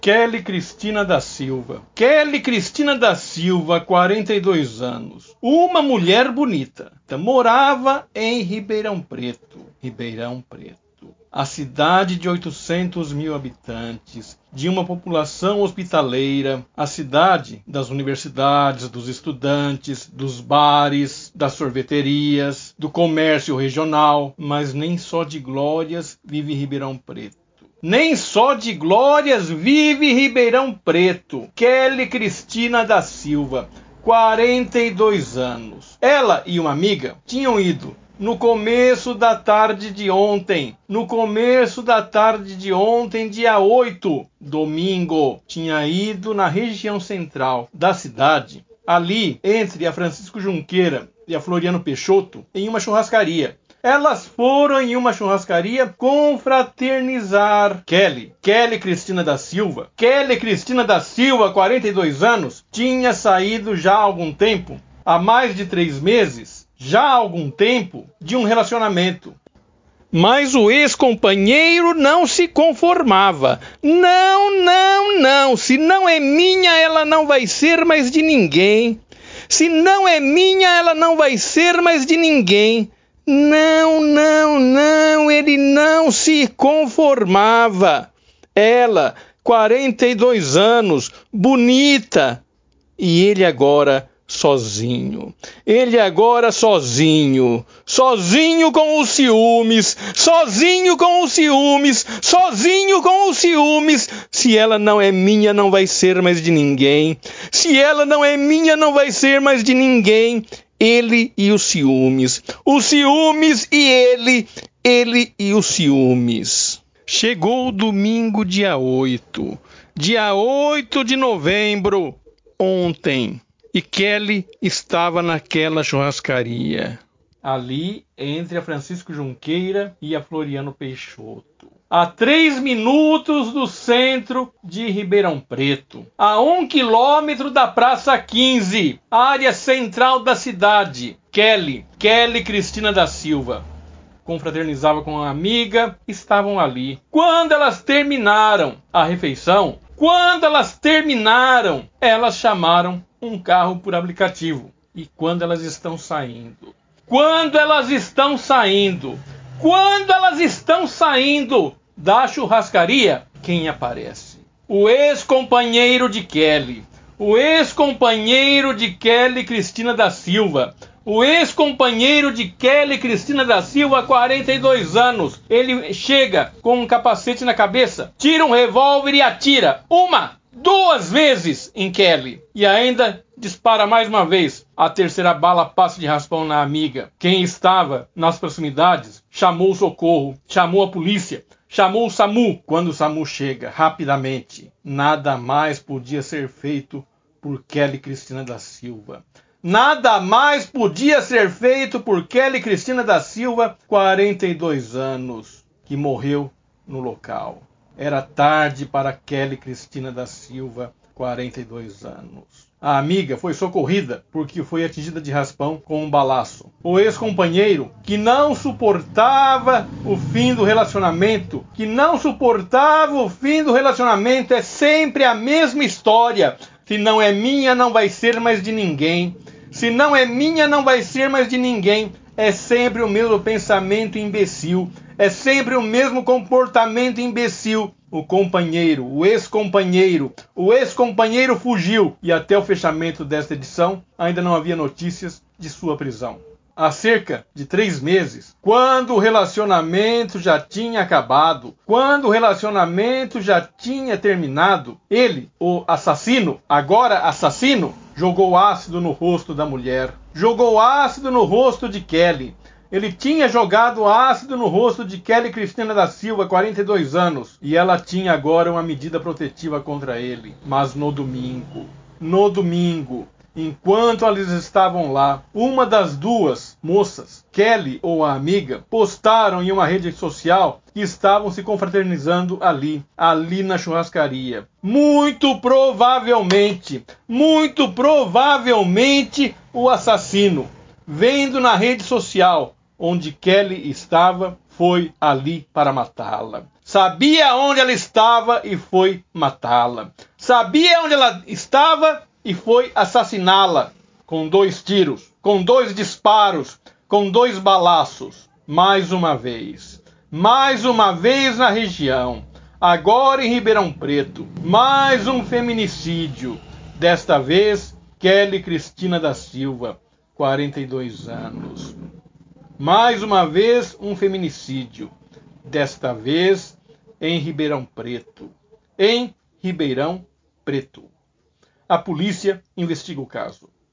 Kelly Cristina da Silva. Kelly Cristina da Silva, 42 anos. Uma mulher bonita. Morava em Ribeirão Preto. A cidade de 800 mil habitantes, de uma população hospitaleira, a cidade das universidades, dos estudantes, dos bares, das sorveterias, do comércio regional, mas nem só de glórias vive Ribeirão Preto. Nem só de glórias vive Ribeirão Preto. Kelly Cristina da Silva, 42 anos. Ela e uma amiga tinham ido no começo da tarde de ontem, dia 8, domingo, tinha ido na região central da cidade, ali entre a Francisco Junqueira e a Floriano Peixoto, em uma churrascaria. Elas foram em uma churrascaria confraternizar. Kelly Cristina da Silva, 42 anos, tinha saído já há algum tempo, há mais de 3 meses, de um relacionamento. Mas o ex-companheiro não se conformava. Não, se não é minha, ela não vai ser mais de ninguém. Não, ele não se conformava. Ela, 42 anos, bonita, e ele agora sozinho com os ciúmes. Se ela não é minha, não vai ser mais de ninguém. Ele e os ciúmes. Ele e os ciúmes. Chegou o domingo, dia 8 de novembro, ontem. E Kelly estava naquela churrascaria, ali entre a Francisco Junqueira e a Floriano Peixoto, a 3 minutos do centro de Ribeirão Preto, a 1 quilômetro da Praça 15, área central da cidade. Kelly Cristina da Silva confraternizava com uma amiga, estavam ali. Quando elas terminaram a refeição, elas chamaram um carro por aplicativo. E quando elas estão saindo da churrascaria, quem aparece? O ex-companheiro de Kelly Cristina da Silva. 42 anos. Ele chega com um capacete na cabeça, tira um revólver e atira 2 vezes em Kelly. E ainda dispara mais uma vez. A terceira bala passa de raspão na amiga. Quem estava nas proximidades chamou o socorro, chamou a polícia, chamou o SAMU. Quando o SAMU chega, rapidamente, nada mais podia ser feito por Kelly Cristina da Silva. 42 anos, que morreu no local. Era tarde para Kelly Cristina da Silva, 42 anos. A amiga foi socorrida porque foi atingida de raspão com um balaço. O ex-companheiro, que não suportava o fim do relacionamento, é sempre a mesma história. Se não é minha, não vai ser mais de ninguém. É sempre o mesmo pensamento imbecil. É sempre o mesmo comportamento imbecil. O ex-companheiro fugiu. E até o fechamento desta edição, ainda não havia notícias de sua prisão. Há cerca de 3 meses, quando o relacionamento já tinha acabado, quando o relacionamento já tinha terminado, ele, o assassino, agora assassino, jogou ácido no rosto da mulher. Jogou ácido no rosto de Kelly. Ele tinha jogado ácido no rosto de Kelly Cristina da Silva, 42 anos. E ela tinha agora uma medida protetiva contra ele. Mas no domingo, enquanto eles estavam lá, uma das 2 moças, Kelly ou a amiga, postaram em uma rede social que estavam se confraternizando ali na churrascaria. Muito provavelmente, o assassino, vendo na rede social onde Kelly estava, foi ali para matá-la. Sabia onde ela estava e foi matá-la. Sabia onde ela estava e foi assassiná-la. Com 2 tiros, com 2 disparos, com 2 balaços. Mais uma vez na região. Agora em Ribeirão Preto. Mais um feminicídio. Desta vez, Kelly Cristina da Silva, 42 anos. Mais uma vez um feminicídio. Desta vez em Ribeirão Preto. Em Ribeirão Preto. A polícia investiga o caso.